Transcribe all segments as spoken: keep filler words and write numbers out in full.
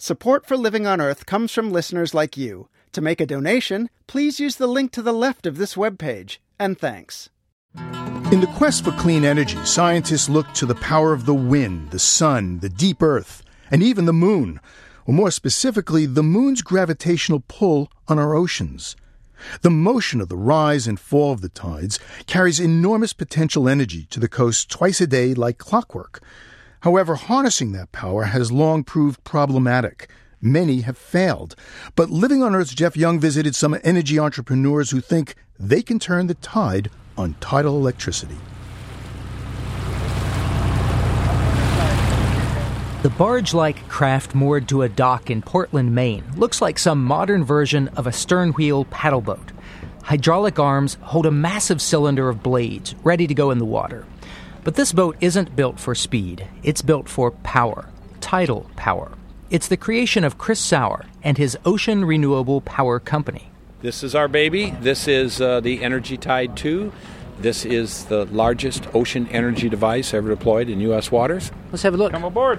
Support for Living on Earth comes from listeners like you. To make a donation, please use the link to the left of this webpage. And thanks. In the quest for clean energy, scientists look to the power of the wind, the sun, the deep earth, and even the moon. Or more specifically, the moon's gravitational pull on our oceans. The motion of the rise and fall of the tides carries enormous potential energy to the coast twice a day like clockwork. However, harnessing that power has long proved problematic. Many have failed. But Living on Earth's Jeff Young visited some energy entrepreneurs who think they can turn the tide on tidal electricity. The barge-like craft moored to a dock in Portland, Maine, looks like some modern version of a stern-wheel paddle boat. Hydraulic arms hold a massive cylinder of blades ready to go in the water. But this boat isn't built for speed. It's built for power, tidal power. It's the creation of Chris Sauer and his Ocean Renewable Power Company. This is our baby. This is uh, the Energy Tide two. This is the largest ocean energy device ever deployed in U S waters. Let's have a look. Come aboard.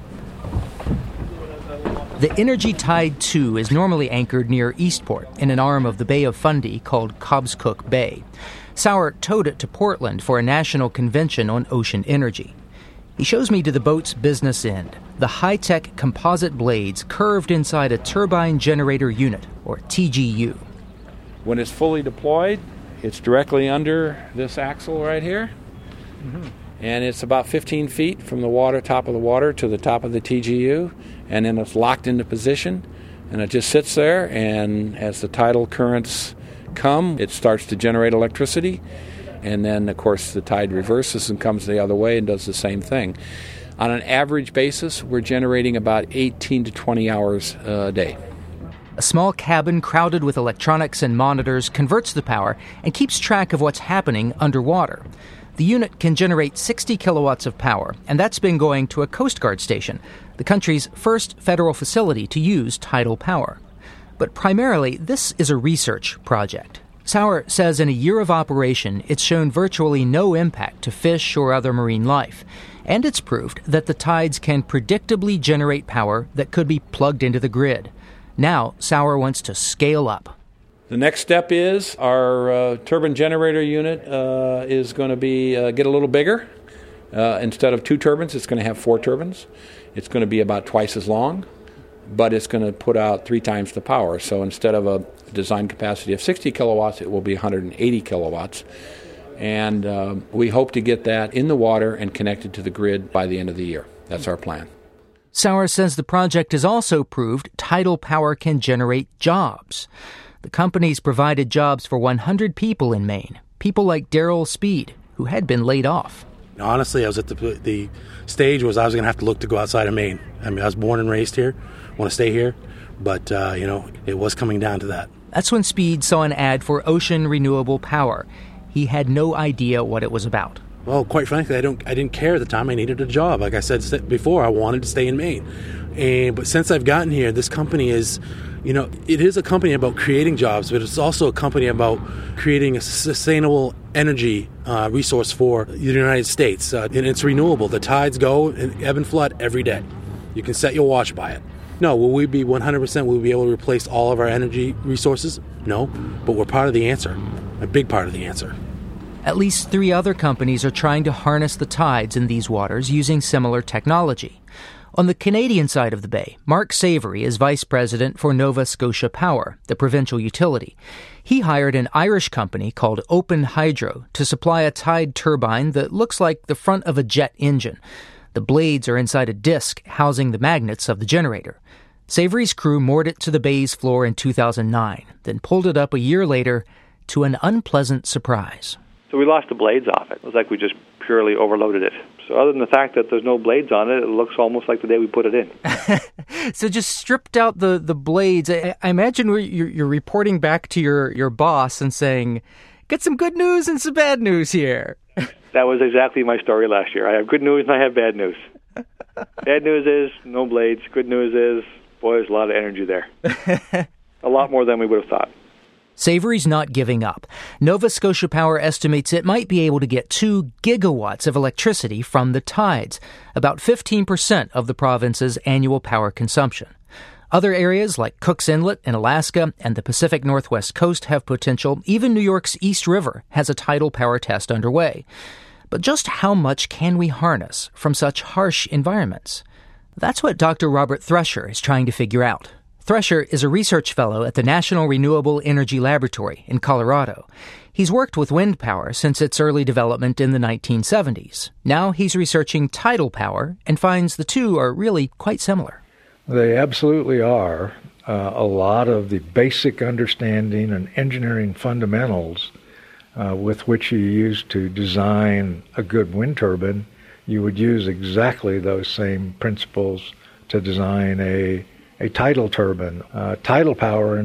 The Energy Tide two is normally anchored near Eastport in an arm of the Bay of Fundy called Cobscook Bay. Sauer towed it to Portland for a national convention on ocean energy. He shows me to the boat's business end, the high-tech composite blades curved inside a turbine generator unit, or T G U. When it's fully deployed, it's directly under this axle right here. Mm-hmm. And it's about fifteen feet from the water, top of the water, to the top of the T G U. And then it's locked into position. And it just sits there, and as the tidal currents come, it starts to generate electricity. And then, of course, the tide reverses and comes the other way and does the same thing. On an average basis, we're generating about eighteen to twenty hours a day. A small cabin crowded with electronics and monitors converts the power and keeps track of what's happening underwater. The unit can generate sixty kilowatts of power, and that's been going to a Coast Guard station, the country's first federal facility to use tidal power. But primarily, this is a research project. Sauer says in a year of operation, it's shown virtually no impact to fish or other marine life. And it's proved that the tides can predictably generate power that could be plugged into the grid. Now, Sauer wants to scale up. The next step is our uh, turbine generator unit uh, is going to be uh, get a little bigger. Uh, instead of two turbines, it's going to have four turbines. It's going to be about twice as long, but it's going to put out three times the power. So instead of a design capacity of sixty kilowatts, it will be one hundred eighty kilowatts. And uh, we hope to get that in the water and connected to the grid by the end of the year. That's our plan. Sauer says the project has also proved tidal power can generate jobs. The company's provided jobs for one hundred people in Maine, people like Daryl Speed, who had been laid off. Honestly, I was at the the stage was I was going to have to look to go outside of Maine. I mean, I was born and raised here, want to stay here, but, uh, you know, it was coming down to that. That's when Speed saw an ad for Ocean Renewable Power. He had no idea what it was about. Well, quite frankly, I don't. I didn't care at the time. I needed a job. Like I said before, I wanted to stay in Maine. And but since I've gotten here, this company is, you know, it is a company about creating jobs, but it's also a company about creating a sustainable energy uh, resource for the United States. Uh, and it's renewable. The tides go and ebb and flood every day. You can set your watch by it. No, will we be one hundred percent? Will we be able to replace all of our energy resources? No, but we're part of the answer, a big part of the answer. At least three other companies are trying to harness the tides in these waters using similar technology. On the Canadian side of the bay, Mark Savory is vice president for Nova Scotia Power, the provincial utility. He hired an Irish company called Open Hydro to supply a tide turbine that looks like the front of a jet engine. The blades are inside a disc housing the magnets of the generator. Savory's crew moored it to the bay's floor in two thousand nine, then pulled it up a year later to an unpleasant surprise. So we lost the blades off it. It was like we just purely overloaded it. So other than the fact that there's no blades on it, it looks almost like the day we put it in. So just stripped out the, the blades. I, I imagine you're, you're reporting back to your, your boss and saying, get some good news and some bad news here. That was exactly my story last year. I have good news and I have bad news. Bad news is no blades. Good news is, boy, there's a lot of energy there. A lot more than we would have thought. Savory's not giving up. Nova Scotia Power estimates it might be able to get two gigawatts of electricity from the tides, about fifteen percent of the province's annual power consumption. Other areas like Cook's Inlet in Alaska and the Pacific Northwest coast have potential. Even New York's East River has a tidal power test underway. But just how much can we harness from such harsh environments? That's what Doctor Robert Thresher is trying to figure out. Thresher is a research fellow at the National Renewable Energy Laboratory in Colorado. He's worked with wind power since its early development in the nineteen seventies. Now he's researching tidal power and finds the two are really quite similar. They absolutely are. Uh, a lot of the basic understanding and engineering fundamentals uh, with which you use to design a good wind turbine, you would use exactly those same principles to design a A tidal turbine. Uh, tidal power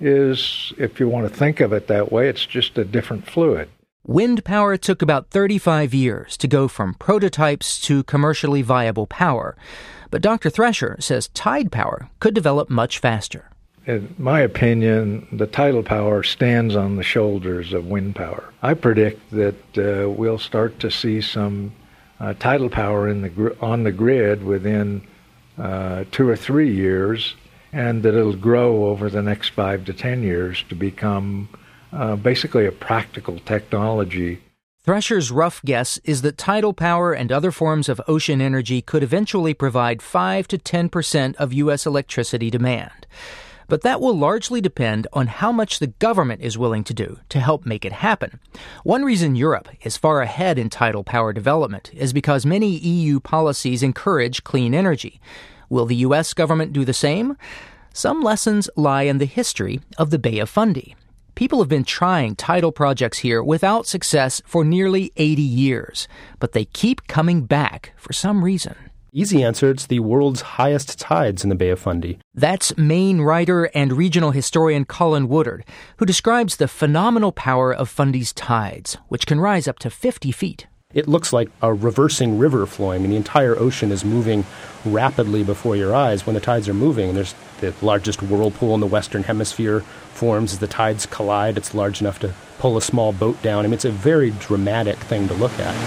is, if you want to think of it that way, it's just a different fluid. Wind power took about thirty-five years to go from prototypes to commercially viable power. But Doctor Thresher says tide power could develop much faster. In my opinion, the tidal power stands on the shoulders of wind power. I predict that uh, we'll start to see some uh, tidal power in the gr- on the grid within Uh, two or three years, and that it'll grow over the next five to ten years to become uh, basically a practical technology. Thresher's rough guess is that tidal power and other forms of ocean energy could eventually provide five to ten percent of U S electricity demand. But that will largely depend on how much the government is willing to do to help make it happen. One reason Europe is far ahead in tidal power development is because many E U policies encourage clean energy. Will the U S government do the same? Some lessons lie in the history of the Bay of Fundy. People have been trying tidal projects here without success for nearly eighty years, but they keep coming back for some reason. Easy answer, it's the world's highest tides in the Bay of Fundy. That's Maine writer and regional historian Colin Woodard, who describes the phenomenal power of Fundy's tides, which can rise up to fifty feet. It looks like a reversing river flowing, and the entire ocean is moving rapidly before your eyes when the tides are moving. There's the largest whirlpool in the Western Hemisphere forms as the tides collide. It's large enough to pull a small boat down. I mean, it's a very dramatic thing to look at.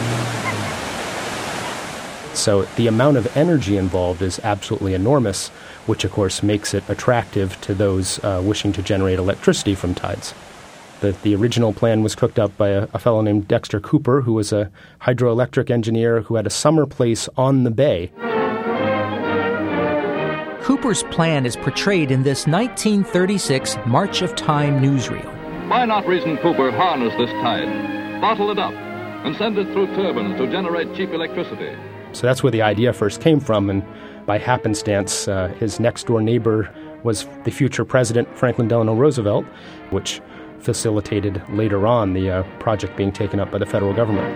So the amount of energy involved is absolutely enormous, which of course makes it attractive to those uh, wishing to generate electricity from tides. The, the original plan was cooked up by a, a fellow named Dexter Cooper, who was a hydroelectric engineer who had a summer place on the bay. Cooper's plan is portrayed in this nineteen thirty-six March of Time newsreel. Why not reason Cooper harness this tide, bottle it up, and send it through turbines to generate cheap electricity? So that's where the idea first came from, and by happenstance, uh, his next-door neighbor was the future president, Franklin Delano Roosevelt, which facilitated later on the uh, project being taken up by the federal government.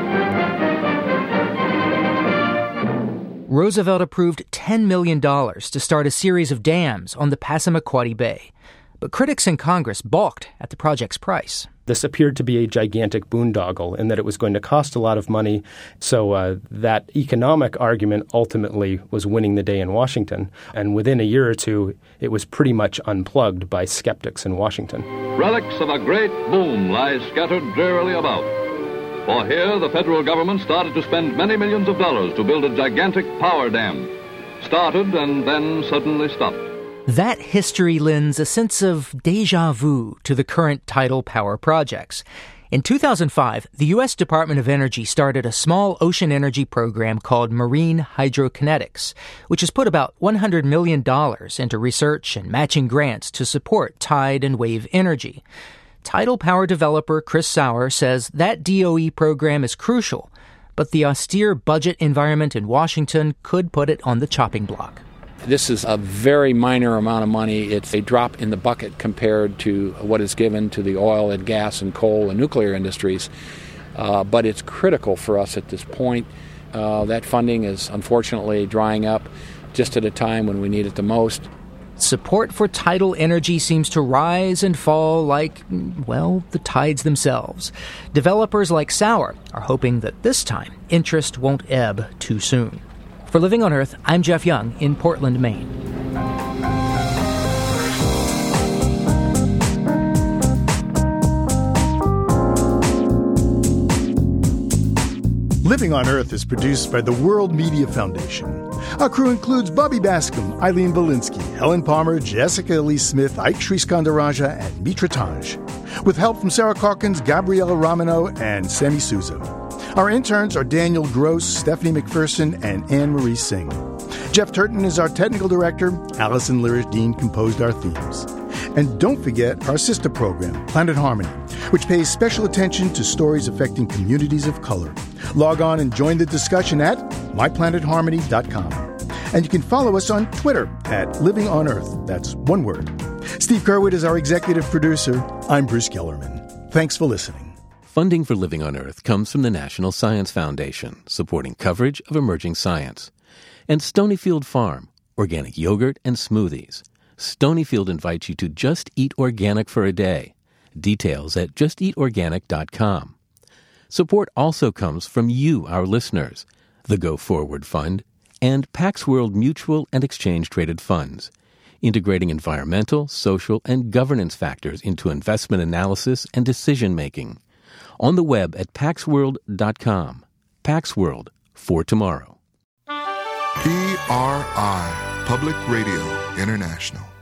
Roosevelt approved ten million dollars to start a series of dams on the Passamaquoddy Bay, but critics in Congress balked at the project's price. This appeared to be a gigantic boondoggle in that it was going to cost a lot of money, so uh, that economic argument ultimately was winning the day in Washington. And within a year or two, it was pretty much unplugged by skeptics in Washington. Relics of a great boom lie scattered drearily about. For here, the federal government started to spend many millions of dollars to build a gigantic power dam. Started and then suddenly stopped. That history lends a sense of déjà vu to the current tidal power projects. In two thousand five, the U S Department of Energy started a small ocean energy program called Marine Hydrokinetics, which has put about one hundred million dollars into research and matching grants to support tide and wave energy. Tidal power developer Chris Sauer says that D O E program is crucial, but the austere budget environment in Washington could put it on the chopping block. This is a very minor amount of money. It's a drop in the bucket compared to what is given to the oil and gas and coal and nuclear industries. Uh, but it's critical for us at this point. Uh, that funding is unfortunately drying up just at a time when we need it the most. Support for tidal energy seems to rise and fall like, well, the tides themselves. Developers like Sauer are hoping that this time interest won't ebb too soon. For Living on Earth, I'm Jeff Young in Portland, Maine. Living on Earth is produced by the World Media Foundation. Our crew includes Bobby Bascom, Eileen Valinsky, Helen Palmer, Jessica Elise Smith, Ike Sriskandaraja, and Mitra Taj. With help from Sarah Calkins, Gabriella Romano, and Sammy Souza. Our interns are Daniel Gross, Stephanie McPherson, and Anne-Marie Singh. Jeff Turton is our technical director. Allison Lirish-Dean composed our themes. And don't forget our sister program, Planet Harmony, which pays special attention to stories affecting communities of color. Log on and join the discussion at my planet harmony dot com. And you can follow us on Twitter at Living on Earth. That's one word. Steve Curwood is our executive producer. I'm Bruce Kellerman. Thanks for listening. Funding for Living on Earth comes from the National Science Foundation, supporting coverage of emerging science. And Stonyfield Farm, organic yogurt and smoothies. Stonyfield invites you to just eat organic for a day. Details at just eat organic dot com. Support also comes from you, our listeners, the Go Forward Fund, and Pax World Mutual and Exchange Traded Funds, integrating environmental, social, and governance factors into investment analysis and decision-making. On the web at pax world dot com. Pax World, for tomorrow. P R I, Public Radio International.